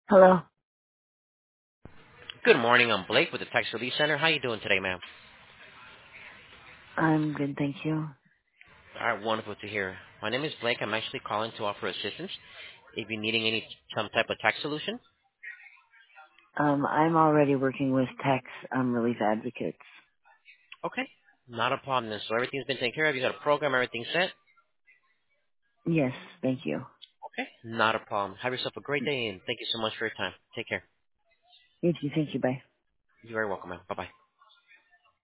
Hello. Good morning. I'm Blake with the Tax Relief Center. How you doing today, ma'am? I'm good, thank you. All right, wonderful to hear. My name is Blake. I'm actually calling to offer assistance if you're needing some type of tax solution. I'm already working with tax relief advocates. Okay, not a problem then. So everything's been taken care of. You got a program, everything set. Yes, thank you. Okay, not a problem. Have yourself a great day, and thank you so much for your time. Take care. You too, thank you, bye. You're very welcome, ma'am. Bye bye.